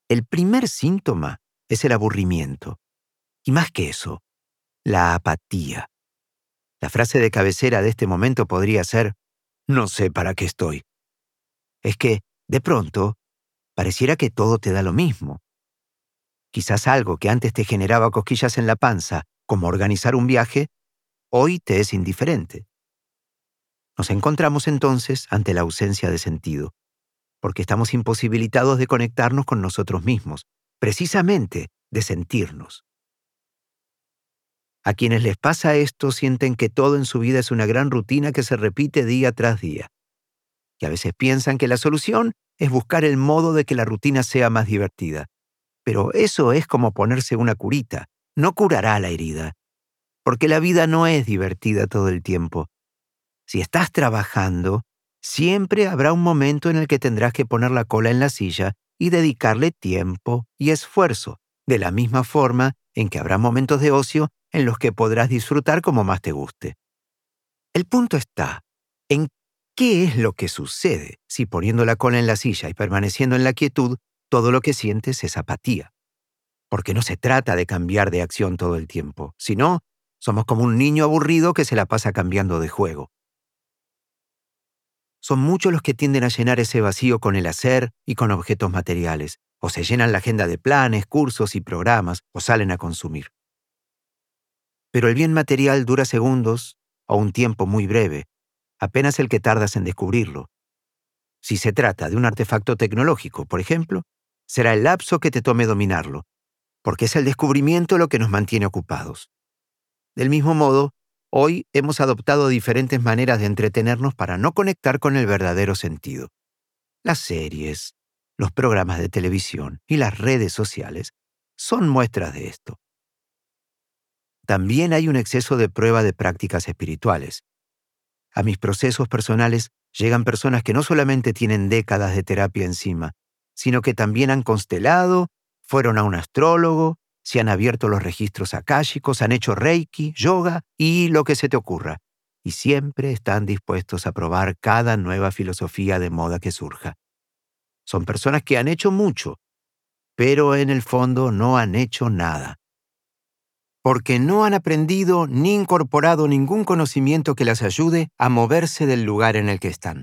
El primer síntoma es el aburrimiento. Y más que eso, la apatía. La frase de cabecera de este momento podría ser: no sé para qué estoy. Es que, de pronto, pareciera que todo te da lo mismo. Quizás algo que antes te generaba cosquillas en la panza, como organizar un viaje, hoy te es indiferente. Nos encontramos entonces ante la ausencia de sentido, porque estamos imposibilitados de conectarnos con nosotros mismos, precisamente de sentirnos. A quienes les pasa esto sienten que todo en su vida es una gran rutina que se repite día tras día, y a veces piensan que la solución es buscar el modo de que la rutina sea más divertida. Pero eso es como ponerse una curita, no curará la herida, porque la vida no es divertida todo el tiempo. Si estás trabajando, siempre habrá un momento en el que tendrás que poner la cola en la silla y dedicarle tiempo y esfuerzo, de la misma forma en que habrá momentos de ocio en los que podrás disfrutar como más te guste. El punto está en qué es lo que sucede si poniendo la cola en la silla y permaneciendo en la quietud, todo lo que sientes es apatía. Porque no se trata de cambiar de acción todo el tiempo, sino somos como un niño aburrido que se la pasa cambiando de juego. Son muchos los que tienden a llenar ese vacío con el hacer y con objetos materiales, o se llenan la agenda de planes, cursos y programas, o salen a consumir. Pero el bien material dura segundos o un tiempo muy breve, apenas el que tardas en descubrirlo. Si se trata de un artefacto tecnológico, por ejemplo, será el lapso que te tome dominarlo, porque es el descubrimiento lo que nos mantiene ocupados. Del mismo modo, hoy hemos adoptado diferentes maneras de entretenernos para no conectar con el verdadero sentido. Las series, los programas de televisión y las redes sociales son muestras de esto. También hay un exceso de prueba de prácticas espirituales. A mis procesos personales llegan personas que no solamente tienen décadas de terapia encima, sino que también han constelado, fueron a un astrólogo, se han abierto los registros akáshicos, han hecho reiki, yoga y lo que se te ocurra. Y siempre están dispuestos a probar cada nueva filosofía de moda que surja. Son personas que han hecho mucho, pero en el fondo no han hecho nada. Porque no han aprendido ni incorporado ningún conocimiento que las ayude a moverse del lugar en el que están.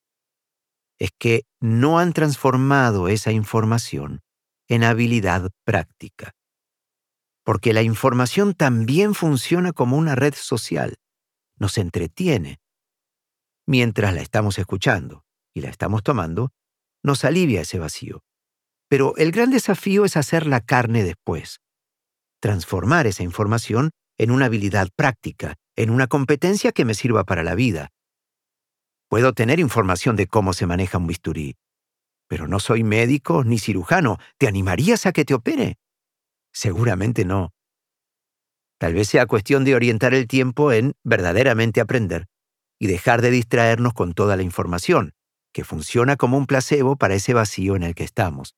Es que no han transformado esa información en habilidad práctica. Porque la información también funciona como una red social, nos entretiene. Mientras la estamos escuchando y la estamos tomando, nos alivia ese vacío. Pero el gran desafío es hacer la carne después. Transformar esa información en una habilidad práctica, en una competencia que me sirva para la vida. Puedo tener información de cómo se maneja un bisturí, pero no soy médico ni cirujano. ¿Te animarías a que te opere? Seguramente no. Tal vez sea cuestión de orientar el tiempo en verdaderamente aprender y dejar de distraernos con toda la información, que funciona como un placebo para ese vacío en el que estamos.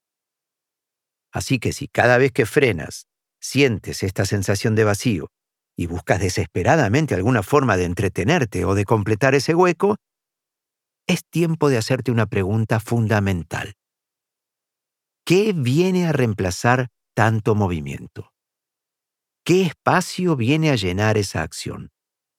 Así que si cada vez que frenas, sientes esta sensación de vacío y buscas desesperadamente alguna forma de entretenerte o de completar ese hueco, es tiempo de hacerte una pregunta fundamental. ¿Qué viene a reemplazar tanto movimiento? ¿Qué espacio viene a llenar esa acción?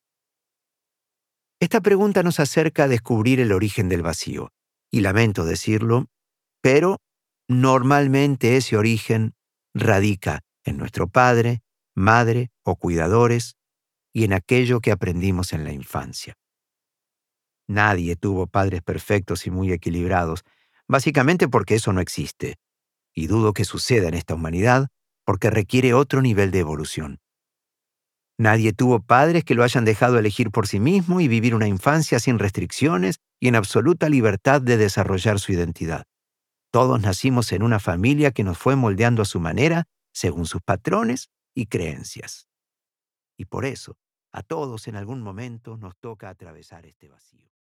Esta pregunta nos acerca a descubrir el origen del vacío. Y lamento decirlo, pero normalmente ese origen radica en nuestro padre, madre o cuidadores y en aquello que aprendimos en la infancia. Nadie tuvo padres perfectos y muy equilibrados, básicamente porque eso no existe, y dudo que suceda en esta humanidad porque requiere otro nivel de evolución. Nadie tuvo padres que lo hayan dejado elegir por sí mismo y vivir una infancia sin restricciones y en absoluta libertad de desarrollar su identidad. Todos nacimos en una familia que nos fue moldeando a su manera, según sus patrones y creencias. Y por eso, a todos en algún momento nos toca atravesar este vacío.